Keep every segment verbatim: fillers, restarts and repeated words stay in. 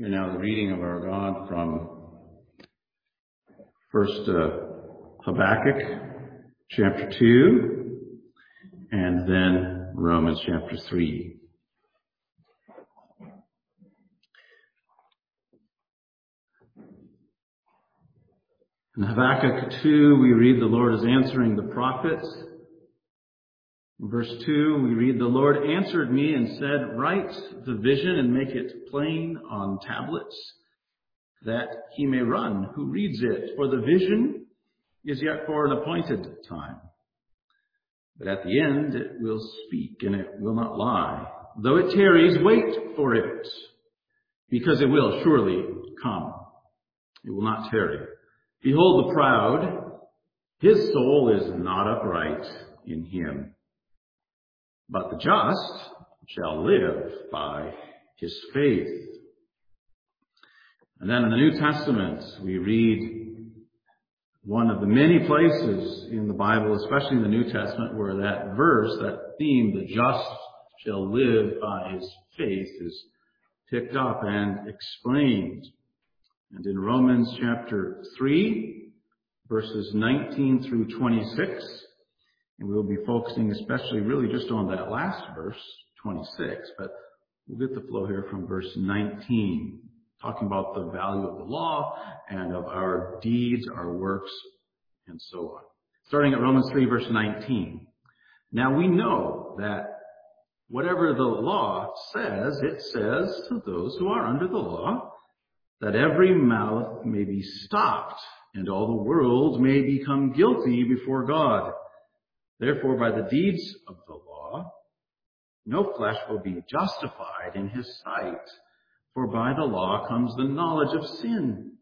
Hear now the reading of our God from first uh, Habakkuk chapter two and then Romans chapter three. In Habakkuk two, we read the Lord is answering the prophet. In verse two, we read, "The Lord answered me and said, write the vision and make it plain on tablets, that he may run who reads it. For the vision is yet for an appointed time. But at the end it will speak and it will not lie. Though it tarries, wait for it, because it will surely come. It will not tarry. Behold the proud, his soul is not upright in him. But the just shall live by his faith." And then in the New Testament, we read one of the many places in the Bible, especially in the New Testament, where that verse, that theme, the just shall live by his faith, is picked up and explained. And in Romans chapter three, verses nineteen through twenty-six, and we'll be focusing especially really just on that last verse, twenty-six, but we'll get the flow here from verse nineteen, talking about the value of the law and of our deeds, our works, and so on. Starting at Romans three, verse nineteen. "Now we know that whatever the law says, it says to those who are under the law, that every mouth may be stopped, and all the world may become guilty before God. Therefore, by the deeds of the law, no flesh will be justified in his sight, for by the law comes the knowledge of sin.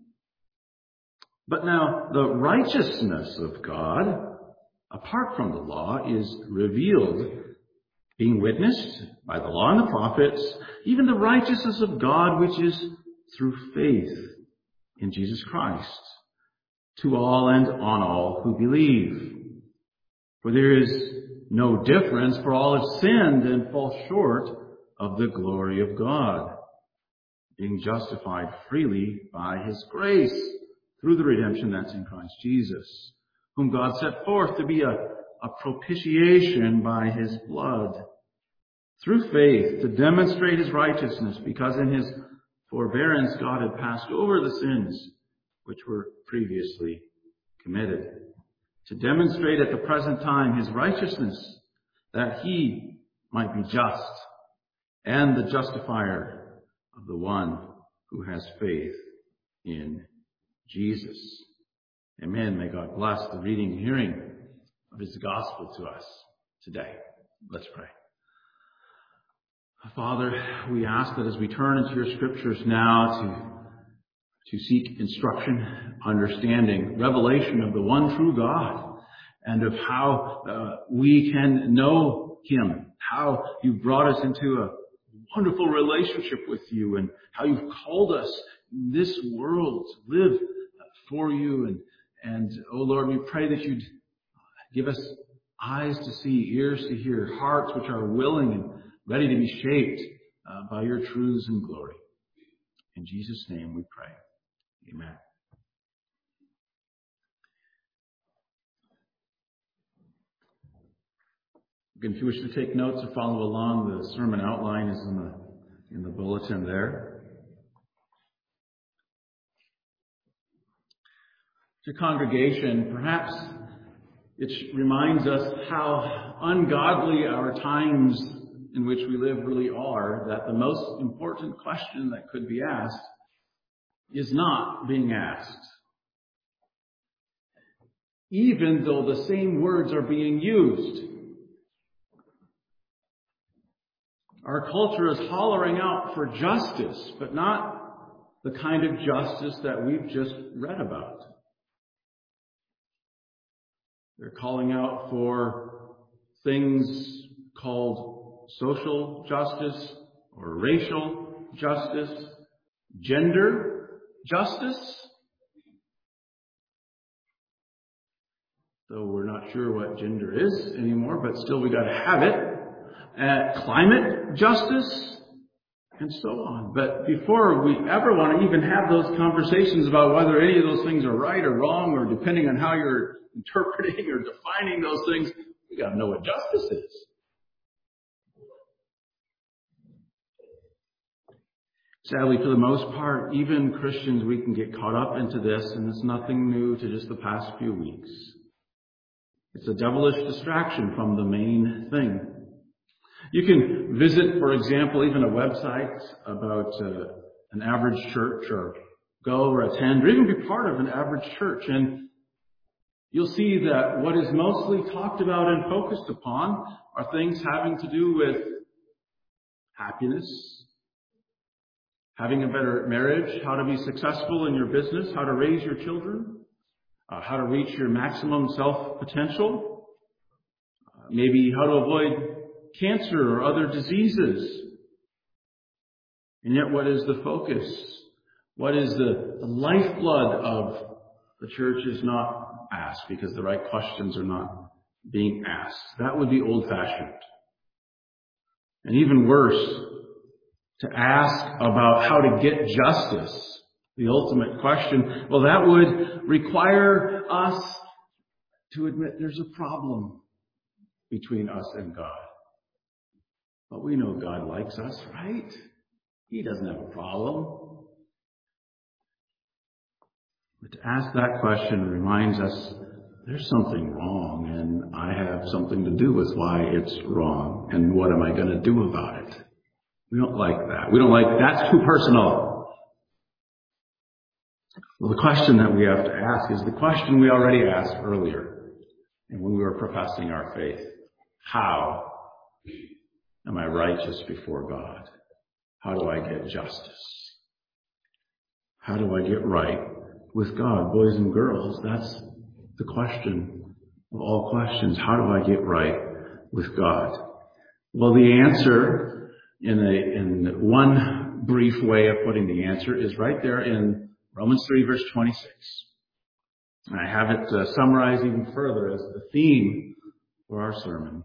But now the righteousness of God, apart from the law, is revealed, being witnessed by the law and the prophets, even the righteousness of God, which is through faith in Jesus Christ, to all and on all who believe. For there is no difference, for all have sinned and fall short of the glory of God, being justified freely by his grace through the redemption that's in Christ Jesus, whom God set forth to be a, a propitiation by his blood, through faith to demonstrate his righteousness, because in his forbearance God had passed over the sins which were previously committed, to demonstrate at the present time his righteousness, that he might be just and the justifier of the one who has faith in Jesus." Amen. May God bless the reading and hearing of his gospel to us today. Let's pray. Father, we ask that as we turn into your scriptures now to to seek instruction, understanding, revelation of the one true God, and of how uh, we can know him, how you've brought us into a wonderful relationship with you, and how you've called us in this world to live for you. And, and oh Lord, we pray that you'd give us eyes to see, ears to hear, hearts which are willing and ready to be shaped uh, by your truths and glory. In Jesus' name we pray. Amen. Again, if you wish to take notes or follow along, the sermon outline is in the in the bulletin there. To congregation, perhaps it reminds us how ungodly our times in which we live really are, that the most important question that could be asked is not being asked, even though the same words are being used. Our culture is hollering out for justice, but not the kind of justice that we've just read about. They're calling out for things called social justice or racial justice, gender justice, though we're not sure what gender is anymore, but still we got to have it. Uh, climate justice, and so on. But before we ever want to even have those conversations about whether any of those things are right or wrong, or depending on how you're interpreting or defining those things, we got to know what justice is. Sadly, for the most part, even Christians, we can get caught up into this, and it's nothing new to just the past few weeks. It's a devilish distraction from the main thing. You can visit, for example, even a website about uh, an average church, or go or attend, or even be part of an average church, and you'll see that what is mostly talked about and focused upon are things having to do with happiness, having a better marriage, how to be successful in your business, how to raise your children, uh, how to reach your maximum self-potential, uh, maybe how to avoid cancer or other diseases. And yet, what is the focus? What is the, the lifeblood of the church is not asked, because the right questions are not being asked. That would be old-fashioned. And even worse, to ask about how to get justice, the ultimate question, well, that would require us to admit there's a problem between us and God. But we know God likes us, right? He doesn't have a problem. But to ask that question reminds us there's something wrong, and I have something to do with why it's wrong, and what am I going to do about it? We don't like that. We don't like, that's too personal. Well, the question that we have to ask is the question we already asked earlier, and when we were professing our faith. How am I righteous before God? How do I get justice? How do I get right with God? Boys and girls, that's the question of all questions. How do I get right with God? Well, the answer, in a in one brief way of putting the answer, is right there in Romans three, verse twenty-six. And I have it uh, summarized even further as the theme for our sermon.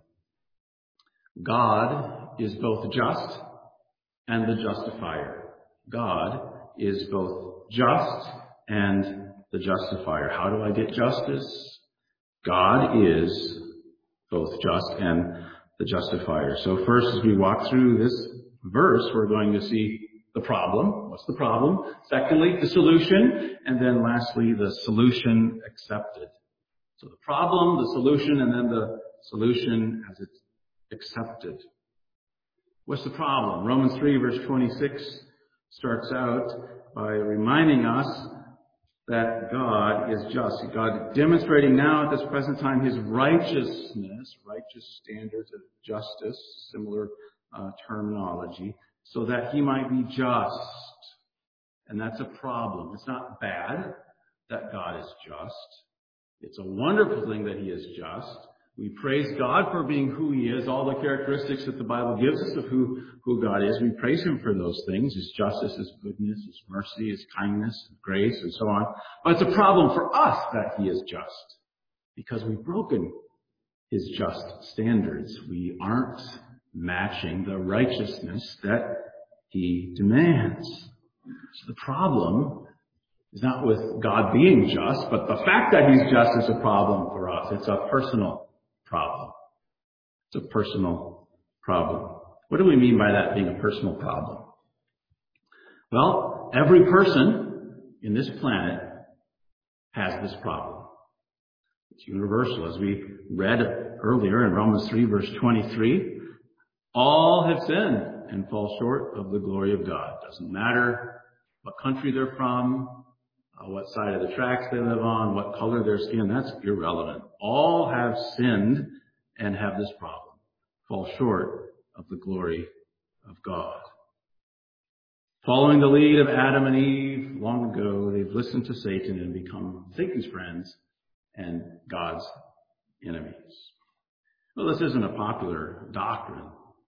God is both just and the justifier. God is both just and the justifier. How do I get justice? God is both just and the justifier. So first, as we walk through this verse, we're going to see the problem. What's the problem? Secondly, the solution. And then lastly, the solution accepted. So the problem, the solution, and then the solution as it's accepted. What's the problem? Romans three, verse twenty-six starts out by reminding us that God is just. God demonstrating now at this present time His righteousness, righteous standards of justice, similar uh, terminology, so that He might be just. And that's a problem. It's not bad that God is just. It's a wonderful thing that He is just. We praise God for being who He is, all the characteristics that the Bible gives us of who, who God is. We praise Him for those things, His justice, His goodness, His mercy, His kindness, His grace, and so on. But it's a problem for us that He is just, because we've broken His just standards. We aren't matching the righteousness that He demands. So the problem is not with God being just, but the fact that He's just is a problem for us. It's a personal problem. It's a personal problem. What do we mean by that being a personal problem? Well, every person in this planet has this problem. It's universal. As we read earlier in Romans three, verse twenty-three, all have sinned and fall short of the glory of God. Doesn't matter what country they're from, Uh, what side of the tracks they live on, what color their skin, that's irrelevant. All have sinned and have this problem. Fall short of the glory of God. Following the lead of Adam and Eve long ago, they've listened to Satan and become Satan's friends and God's enemies. Well, this isn't a popular doctrine.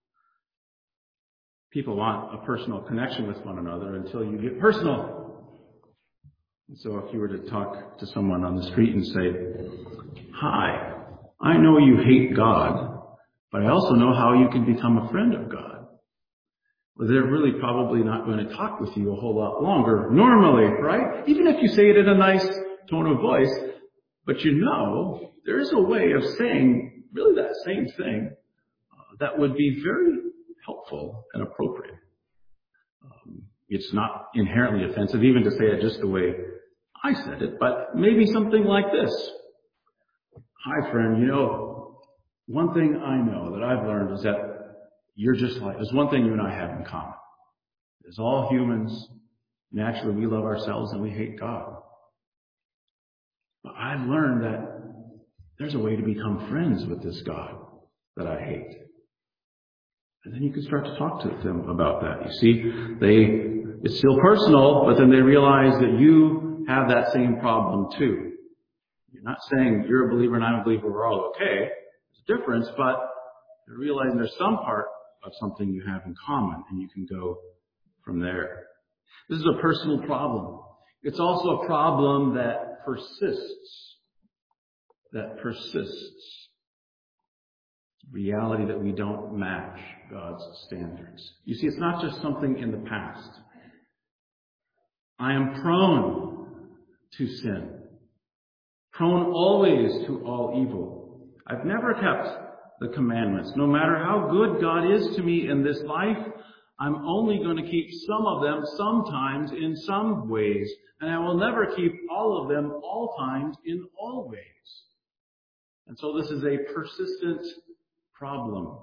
People want a personal connection with one another until you get personal. And so if you were to talk to someone on the street and say, "Hi, I know you hate God, but I also know how you can become a friend of God." well, they're really probably not going to talk with you a whole lot longer normally, right? Even if you say it in a nice tone of voice, but you know there is a way of saying really that same thing uh, that would be very helpful and appropriate. Um, it's not inherently offensive even to say it just the way I said it, but maybe something like this. Hi, friend, you know, one thing I know that I've learned is that you're just like, there's one thing you and I have in common. As all humans, naturally we love ourselves and we hate God. But I've learned that there's a way to become friends with this God that I hate. And then you can start to talk to them about that. You see, they, it's still personal, but then they realize that you have that same problem too. You're not saying you're a believer and I'm a believer, we're all okay. There's a difference, but they're realizing there's some part of something you have in common, and you can go from there. This is a personal problem. It's also a problem that persists. That persists. Reality that we don't match God's standards. You see, it's not just something in the past. I am prone to sin. Prone always to all evil. I've never kept the commandments. No matter how good God is to me in this life, I'm only going to keep some of them sometimes in some ways, and I will never keep all of them all times in all ways. And so this is a persistent problem.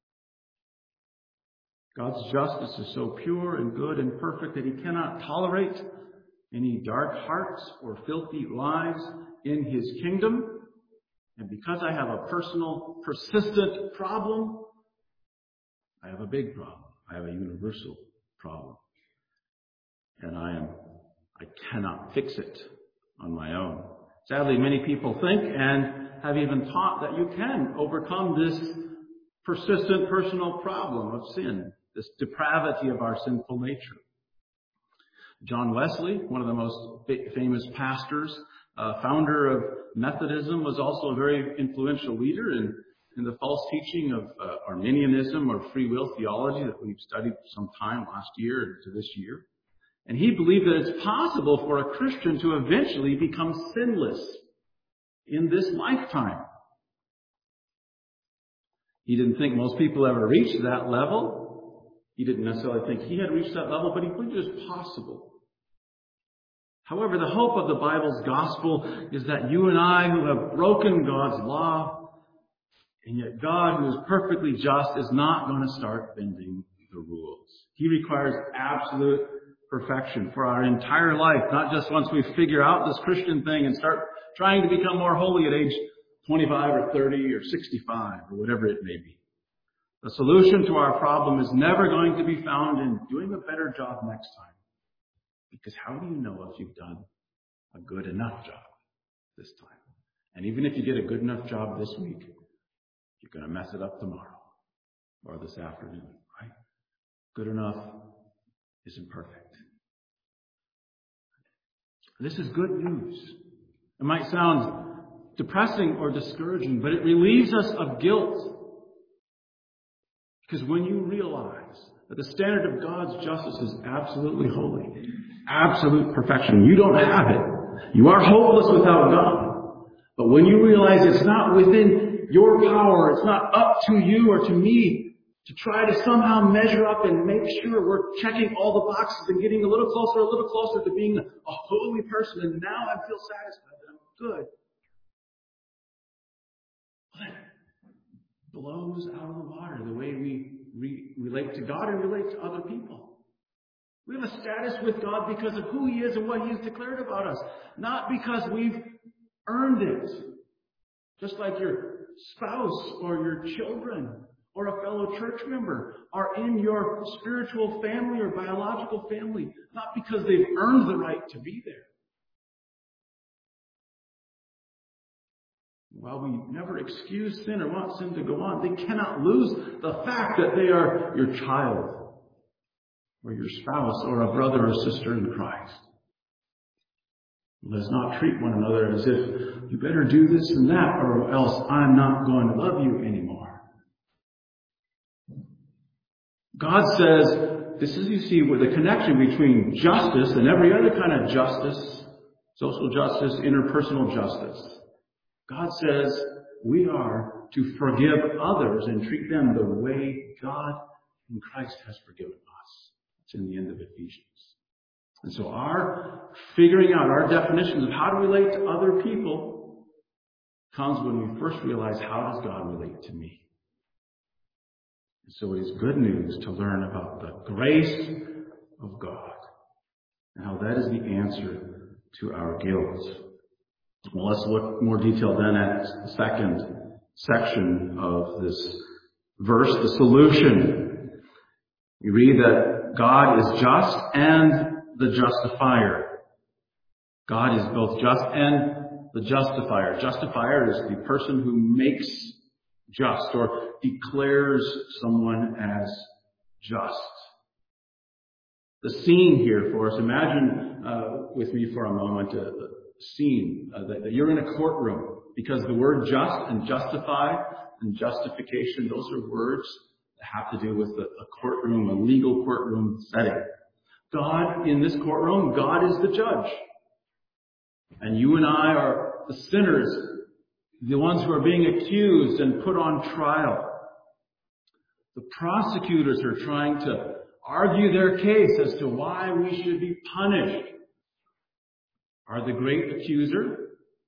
God's justice is so pure and good and perfect that he cannot tolerate any dark hearts or filthy lives in his kingdom. And because I have a personal, persistent problem, I have a big problem. I have a universal problem. And I am, I cannot fix it on my own. Sadly, many people think and have even taught that you can overcome this persistent personal problem of sin, this depravity of our sinful nature. John Wesley, one of the most famous pastors, uh, founder of Methodism, was also a very influential leader in, in the false teaching of uh, Arminianism or free will theology that we've studied for some time last year and to this year. And he believed that it's possible for a Christian to eventually become sinless in this lifetime. He didn't think most people ever reached that level. He didn't necessarily think he had reached that level, but he believed it was possible. However, the hope of the Bible's gospel is that you and I, who have broken God's law, and yet God, who is perfectly just, is not going to start bending the rules. He requires absolute perfection for our entire life, not just once we figure out this Christian thing and start trying to become more holy at age twenty-five or thirty or sixty-five or whatever it may be. The solution to our problem is never going to be found in doing a better job next time. Because how do you know if you've done a good enough job this time? And even if you did a good enough job this week, you're going to mess it up tomorrow or this afternoon, right? Good enough isn't perfect. This is good news. It might sound depressing or discouraging, but it relieves us of guilt. Because when you realize that the standard of God's justice is absolutely holy, absolute perfection, you don't have it. You are hopeless without God. But when you realize it's not within your power, it's not up to you or to me to try to somehow measure up and make sure we're checking all the boxes and getting a little closer, a little closer to being a holy person, and now I feel satisfied that I'm good. Well, that blows out of the water the way we re- relate to God and relate to other people. We have a status with God because of who he is and what he has declared about us, not because we've earned it. Just like your spouse or your children or a fellow church member are in your spiritual family or biological family, not because they've earned the right to be there. While we never excuse sin or want sin to go on, they cannot lose the fact that they are your child or your spouse or a brother or sister in Christ. Let's not treat one another as if you better do this and that or else I'm not going to love you anymore. God says this is, you see, where the connection between justice and every other kind of justice, social justice, interpersonal justice. God says we are to forgive others and treat them the way God in Christ has forgiven us. It's in the end of Ephesians. And so our figuring out our definitions of how to relate to other people comes when we first realize, how does God relate to me? And so it is good news to learn about the grace of God and how that is the answer to our guilt. Well, let's look more detail then at the second section of this verse, the solution. We read that God is just and the justifier. God is both just and the justifier. Justifier is the person who makes just or declares someone as just. The scene here for us, imagine uh, with me for a moment a, a scene uh, that, that you're in a courtroom, because the word just and justify and justification, those are words that have to do with a, a courtroom, a legal courtroom setting. God in this courtroom, God is the judge. And you and I are the sinners, the ones who are being accused and put on trial. The prosecutors are trying to argue their case as to why we should be punished. Are the great accuser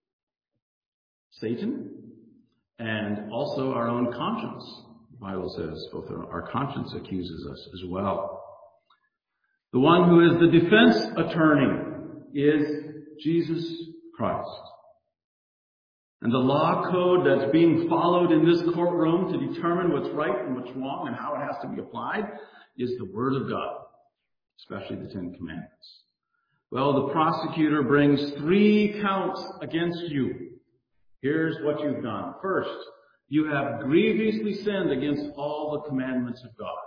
Satan and also our own conscience. The Bible says both our conscience accuses us as well. The one who is the defense attorney is Jesus Christ. And the law code that's being followed in this courtroom to determine what's right and what's wrong and how it has to be applied is the Word of God, especially the Ten Commandments. Well, the prosecutor brings three counts against you. Here's what you've done. First, you have grievously sinned against all the commandments of God.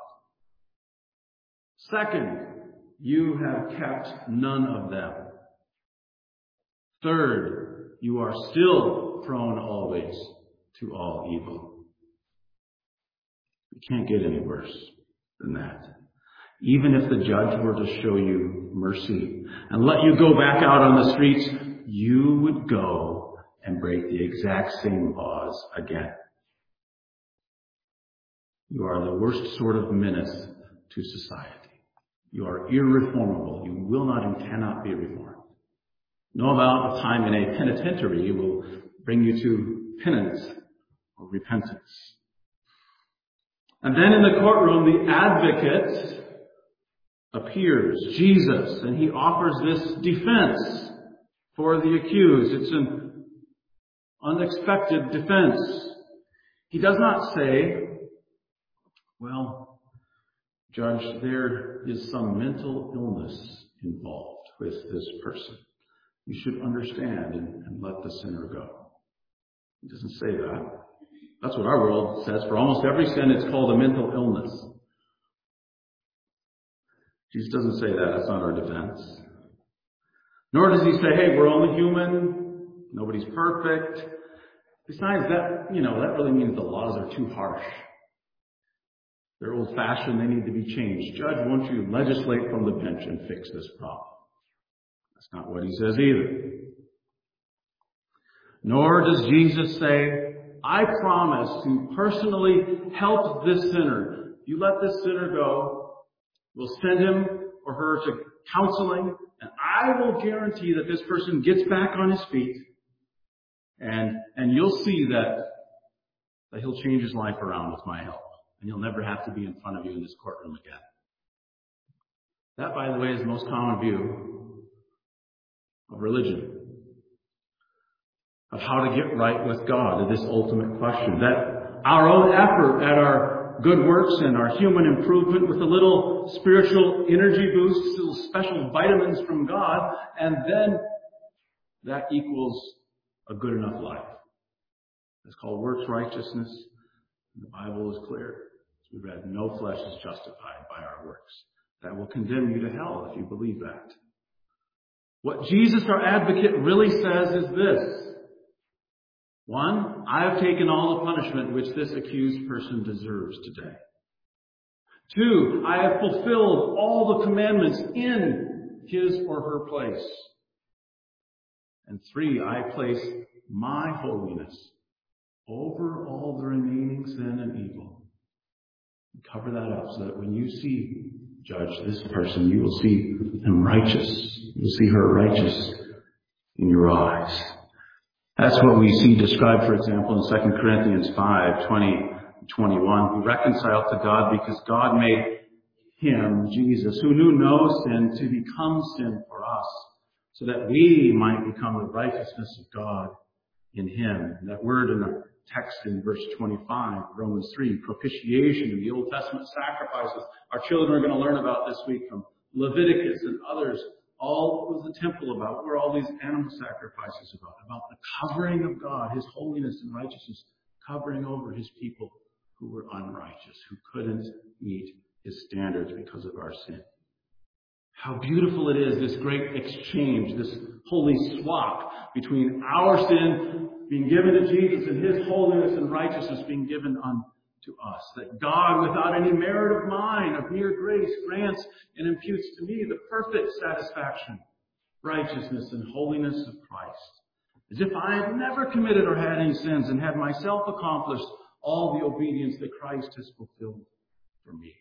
Second, you have kept none of them. Third, you are still prone always to all evil. You can't get any worse than that. Even if the judge were to show you mercy and let you go back out on the streets, you would go and break the exact same laws again. You are the worst sort of menace to society. You are irreformable. You will not and cannot be reformed. No amount of time in a penitentiary will bring you to penance or repentance. And then in the courtroom, the advocate appears, Jesus, and he offers this defense for the accused. It's an unexpected defense. He does not say, well, Judge, there is some mental illness involved with this person. You should understand and, and let the sinner go. He doesn't say that. That's what our world says. For almost every sin, it's called a mental illness. Jesus doesn't say that. That's not our defense. Nor does he say, hey, we're only human. Nobody's perfect. Besides that, you know, that really means the laws are too harsh. They're old-fashioned. They need to be changed. Judge, won't you legislate from the bench and fix this problem? That's not what he says either. Nor does Jesus say, I promise to personally help this sinner. You let this sinner go, we'll send him or her to counseling, and I will guarantee that this person gets back on his feet, and, and you'll see that, that he'll change his life around with my help. And he'll never have to be in front of you in this courtroom again. That, by the way, is the most common view of religion, of how to get right with God, to this ultimate question. That our own effort at our good works and our human improvement with a little spiritual energy boost, little special vitamins from God, and then that equals a good enough life. It's called works righteousness. The Bible is clear. As we read, no flesh is justified by our works. That will condemn you to hell if you believe that. What Jesus, our advocate, really says is this. One, I have taken all the punishment which this accused person deserves today. Two, I have fulfilled all the commandments in his or her place. And three, I place my holiness over all the remaining sin and evil. Cover that up so that when you see, judge this person, you will see him righteous. You will see her righteous in your eyes. That's what we see described, for example, in Second Corinthians five, twenty, twenty-one. We reconciled to God because God made him, Jesus, who knew no sin, to become sin for us, so that we might become the righteousness of God in him. And that word in the text in verse twenty-five, Romans three, propitiation in the Old Testament sacrifices. Our children are going to learn about this week from Leviticus and others. All was the temple about? What were all these animal sacrifices about? About the covering of God, his holiness and righteousness, covering over his people who were unrighteous, who couldn't meet his standards because of our sin. How beautiful it is, this great exchange, this holy swap between our sin being given to Jesus and his holiness and righteousness being given unto us. That God, without any merit of mine, of mere grace, grants and imputes to me the perfect satisfaction, righteousness, and holiness of Christ. As if I had never committed or had any sins and had myself accomplished all the obedience that Christ has fulfilled for me.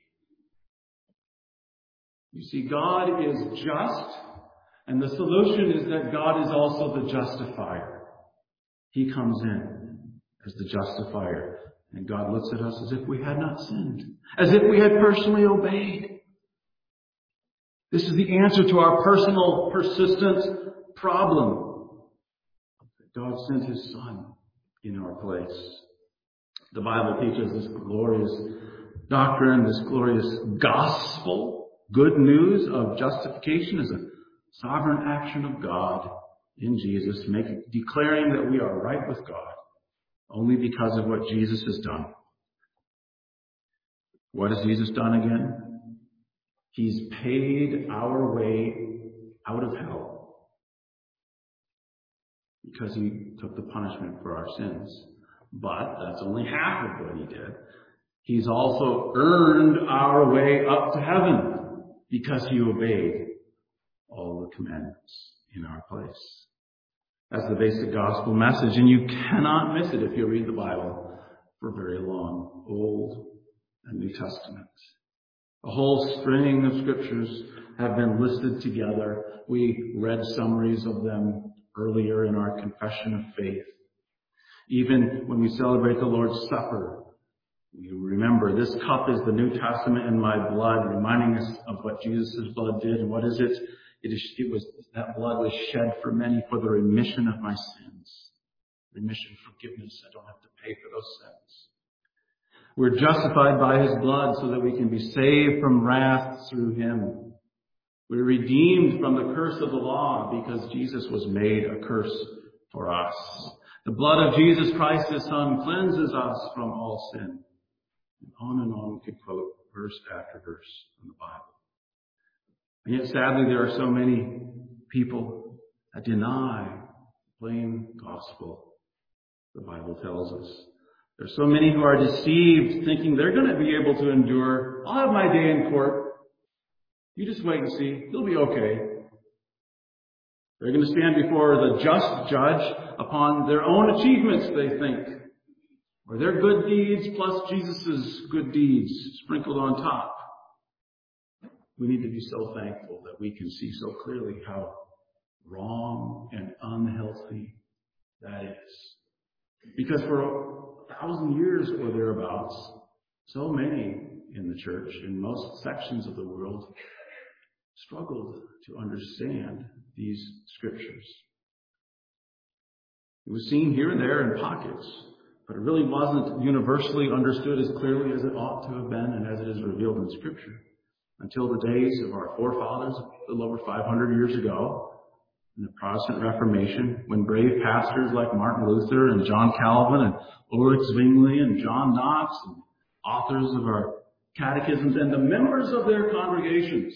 You see, God is just, and the solution is that God is also the justifier. He comes in as the justifier, and God looks at us as if we had not sinned, as if we had personally obeyed. This is the answer to our personal, persistent problem. God sent his Son in our place. The Bible teaches this glorious doctrine, this glorious gospel, good news of justification is a sovereign action of God in Jesus, making, declaring that we are right with God only because of what Jesus has done. What has Jesus done again? He's paid our way out of hell because he took the punishment for our sins. But that's only half of what he did. He's also earned our way up to heaven because he obeyed all the commandments in our place. That's the basic gospel message, and you cannot miss it if you read the Bible for very long, Old and New Testament. A whole string of scriptures have been listed together. We read summaries of them earlier in our confession of faith. Even when we celebrate the Lord's Supper, we remember this cup is the New Testament in my blood, reminding us of what Jesus' blood did. And what is it? It, is, it was that blood was shed for many for the remission of my sins. Remission, forgiveness. I don't have to pay for those sins. We're justified by his blood so that we can be saved from wrath through him. We're redeemed from the curse of the law because Jesus was made a curse for us. The blood of Jesus Christ, his Son, cleanses us from all sin. And on and on we could quote verse after verse from the Bible. And yet, sadly, there are so many people that deny the plain gospel, the Bible tells us. There's so many who are deceived, thinking they're going to be able to endure. I'll have my day in court. You just wait and see. You'll be okay. They're going to stand before the just judge upon their own achievements, they think, or their good deeds plus Jesus' good deeds sprinkled on top. We need to be so thankful that we can see so clearly how wrong and unhealthy that is. Because for a thousand years or thereabouts, so many in the church, in most sections of the world, struggled to understand these scriptures. It was seen here and there in pockets, but it really wasn't universally understood as clearly as it ought to have been and as it is revealed in Scripture until the days of our forefathers a little over five hundred years ago in the Protestant Reformation, when brave pastors like Martin Luther and John Calvin and Ulrich Zwingli and John Knox and authors of our catechisms and the members of their congregations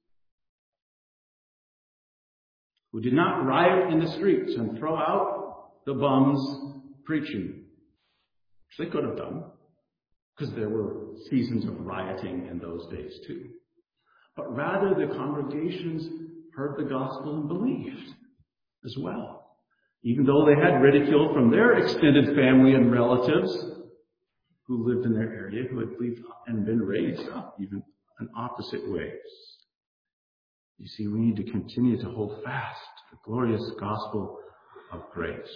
who did not riot in the streets and throw out the bums preaching, which they could have done. because there were seasons of rioting in those days too. But rather the congregations heard the gospel and believed as well, even though they had ridicule from their extended family and relatives who lived in their area, who had believed and been raised up even in opposite ways. You see, we need to continue to hold fast to the glorious gospel of grace.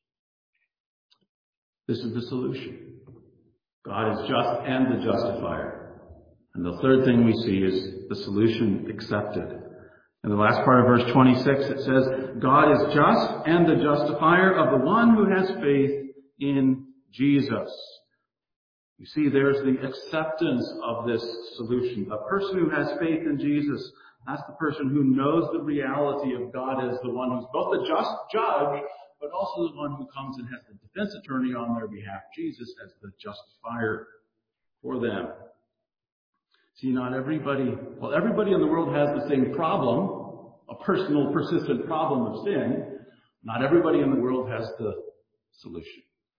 This is the solution. God is just and the justifier. And the third thing we see is the solution accepted. In the last part of verse twenty-six, it says, God is just and the justifier of the one who has faith in Jesus. You see, there's the acceptance of this solution. A person who has faith in Jesus, that's the person who knows the reality of God as the one who's both the just judge, but also the one who comes and has the defense attorney on their behalf, Jesus, as the justifier for them. See, not everybody, well, everybody in the world has the same problem, a personal, persistent problem of sin. Not everybody in the world has the solution.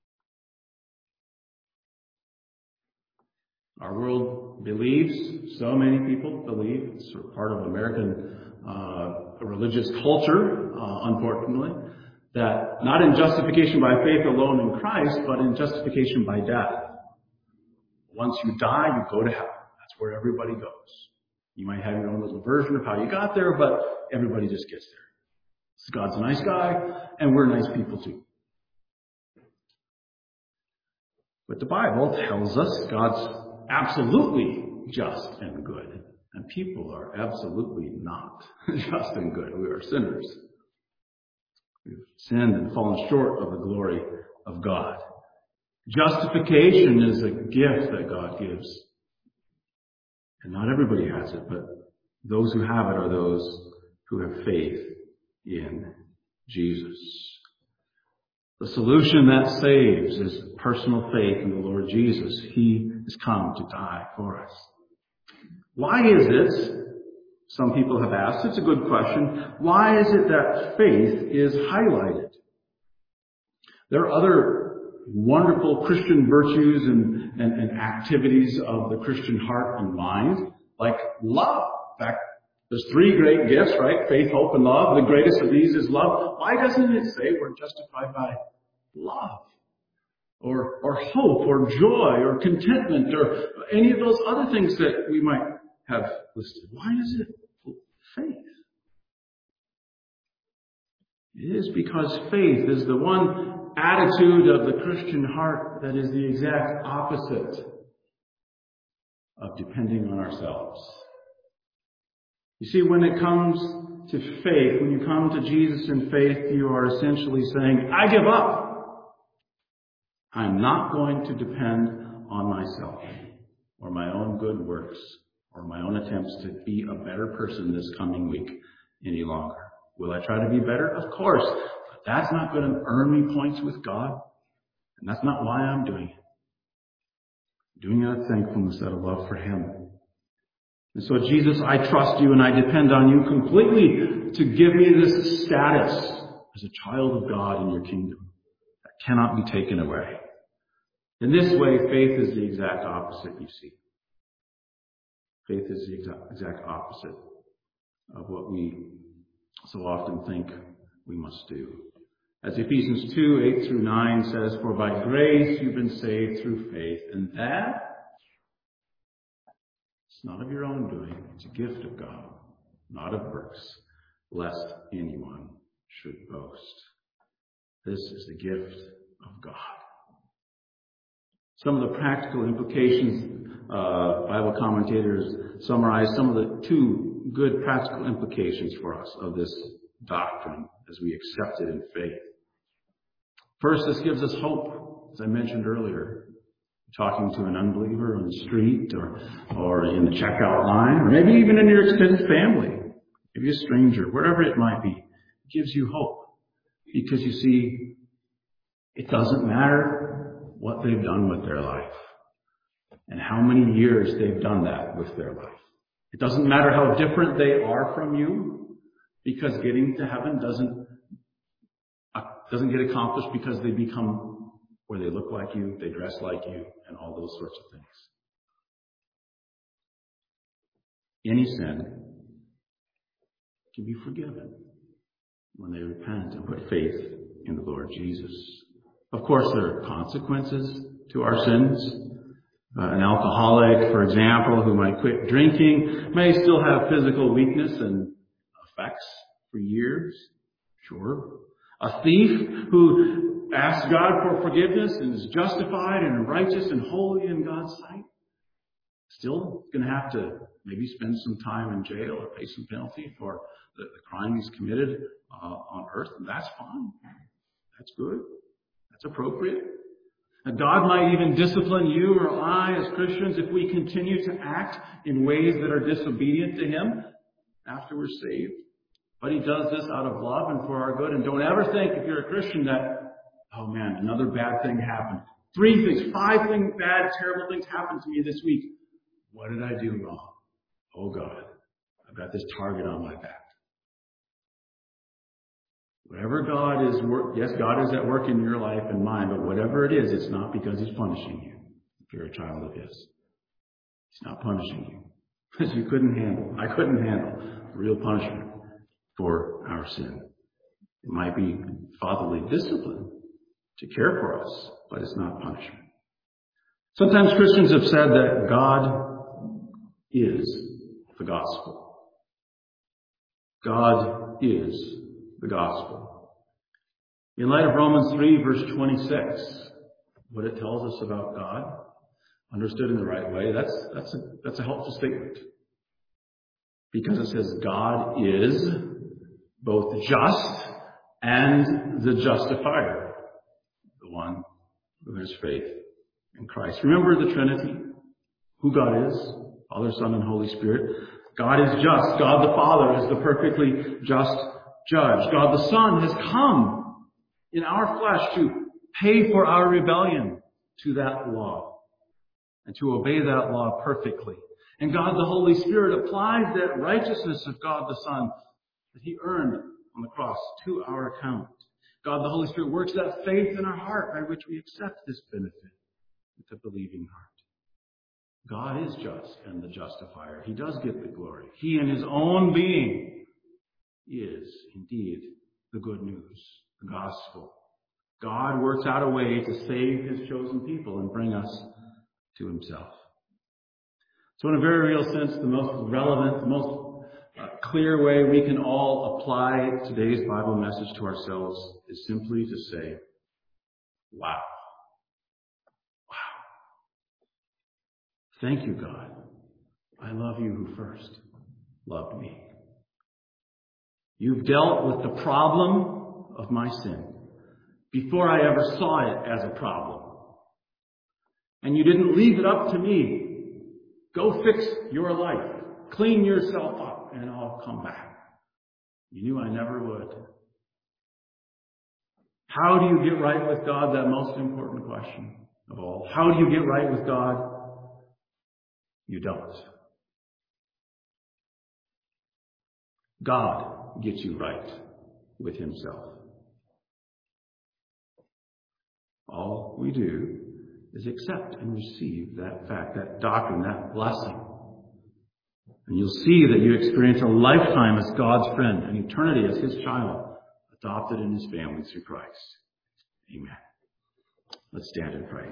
Our world believes, so many people believe, it's sort of part of American uh, religious culture, uh, unfortunately, that not in justification by faith alone in Christ, but in justification by death. Once you die, you go to heaven. That's where everybody goes. You might have your own little version of how you got there, but everybody just gets there. God's a nice guy, and we're nice people too. But the Bible tells us God's absolutely just and good, and people are absolutely not just and good. We are sinners. We've sinned and fallen short of the glory of God. Justification is a gift that God gives. And not everybody has it, but those who have it are those who have faith in Jesus. The solution that saves is personal faith in the Lord Jesus. He has come to die for us. Why is it, some people have asked, it's a good question, why is it that faith is highlighted? There are other wonderful Christian virtues and, and, and activities of the Christian heart and mind, like love. In fact, there's three great gifts, right? Faith, hope, and love. The greatest of these is love. Why doesn't it say we're justified by love? Or, or hope, or joy, or contentment, or any of those other things that we might have listed. Why is it faith? It is because faith is the one attitude of the Christian heart that is the exact opposite of depending on ourselves. You see, when it comes to faith, when you come to Jesus in faith, you are essentially saying, I give up. I'm not going to depend on myself or my own good works or my own attempts to be a better person this coming week any longer. Will I try to be better? Of course. But that's not going to earn me points with God. And that's not why I'm doing it. I'm doing it out of thankfulness, out of love for Him. And so, Jesus, I trust you and I depend on you completely to give me this status as a child of God in your kingdom that cannot be taken away. In this way, faith is the exact opposite, you see. Faith is the exact, exact opposite of what we so often think we must do. As Ephesians two, eight through nine says, for by grace you've been saved through faith, and that it's not of your own doing, it's a gift of God, not of works, lest anyone should boast. This is the gift of God. Some of the practical implications, uh, Bible commentators summarize some of the two good practical implications for us of this doctrine as we accept it in faith. First, this gives us hope, as I mentioned earlier. Talking to an unbeliever on the street or, or in the checkout line, or maybe even in your extended family, maybe a stranger, wherever it might be, it gives you hope. Because you see, it doesn't matter what they've done with their life and how many years they've done that with their life. It doesn't matter how different they are from you, because getting to heaven doesn't, uh, doesn't get accomplished because they become or they look like you, they dress like you, and all those sorts of things. Any sin can be forgiven when they repent and put faith in the Lord Jesus. Of course, there are consequences to our sins. Uh, an alcoholic, for example, who might quit drinking, may still have physical weakness and effects for years. Sure. A thief who asks God for forgiveness and is justified and righteous and holy in God's sight, still going to have to maybe spend some time in jail or pay some penalty for the, the crime he's committed uh, on earth. And that's fine. That's good. That's appropriate. And God might even discipline you or I as Christians if we continue to act in ways that are disobedient to Him after we're saved. But He does this out of love and for our good. And don't ever think, if you're a Christian, that, oh man, another bad thing happened. Three things, five things, bad, terrible things happened to me this week. What did I do wrong? Oh God, I've got this target on my back. Whatever God is work, yes, God is at work in your life and mine, but whatever it is, it's not because He's punishing you. If you're a child of His, He's not punishing you because you couldn't handle. I couldn't handle real punishment for our sin. It might be fatherly discipline to care for us, but it's not punishment. Sometimes Christians have said that God is the gospel. God is the gospel. In light of Romans three, verse twenty-six, what it tells us about God, understood in the right way, that's, that's, a, that's a helpful statement. Because it says God is both just and the justifier, the one who has faith in Christ. Remember the Trinity, who God is, Father, Son, and Holy Spirit. God is just. God the Father is the perfectly just judge. God the Son has come in our flesh to pay for our rebellion to that law and to obey that law perfectly. And God the Holy Spirit applies that righteousness of God the Son that He earned on the cross to our account. God the Holy Spirit works that faith in our heart by which we accept this benefit with a believing heart. God is just and the justifier. He does get the glory. He in His own being is indeed the good news, the gospel. God works out a way to save His chosen people and bring us to Himself. So in a very real sense, the most relevant, the most uh, clear way we can all apply today's Bible message to ourselves is simply to say, wow. Wow. Thank you, God. I love you who first loved me. You've dealt with the problem of my sin before I ever saw it as a problem. And you didn't leave it up to me. Go fix your life. Clean yourself up and I'll come back. You knew I never would. How do you get right with God? That most important question of all. How do you get right with God? You don't. God gets you right with Himself. All we do is accept and receive that fact, that doctrine, that blessing. And you'll see that you experience a lifetime as God's friend, an eternity as His child, adopted in His family through Christ. Amen. Let's stand and pray.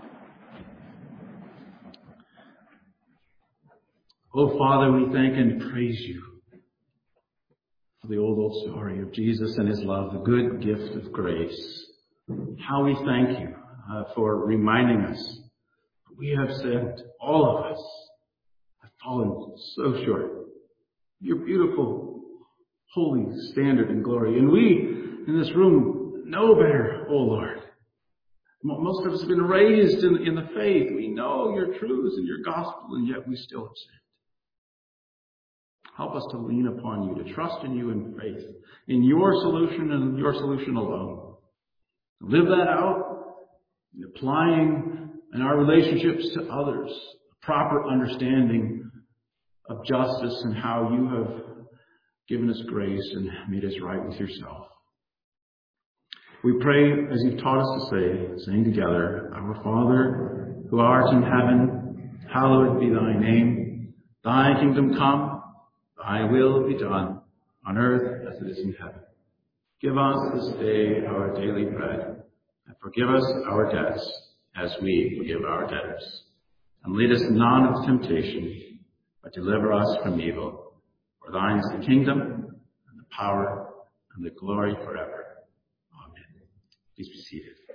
Oh, Father, we thank and praise You for the old, old story of Jesus and His love, the good gift of grace. How we thank You uh, for reminding us we have sinned. All of us have fallen so short. Your beautiful, holy standard and glory. And we in this room know better, oh Lord. Most of us have been raised in, in the faith. We know Your truths and Your gospel, and yet we still have sinned. Help us to lean upon You, to trust in You in faith, in Your solution and Your solution alone. Live that out, in applying in our relationships to others, a proper understanding of justice and how You have given us grace and made us right with Yourself. We pray as you've taught us to say, saying together, Our Father, who art in heaven, hallowed be thy name. Thy kingdom come, thy will be done, on earth as it is in heaven. Give us this day our daily bread, and forgive us our debts as we forgive our debtors. And lead us not into temptation, but deliver us from evil. For thine is the kingdom, and the power, and the glory forever. Amen. Please be seated.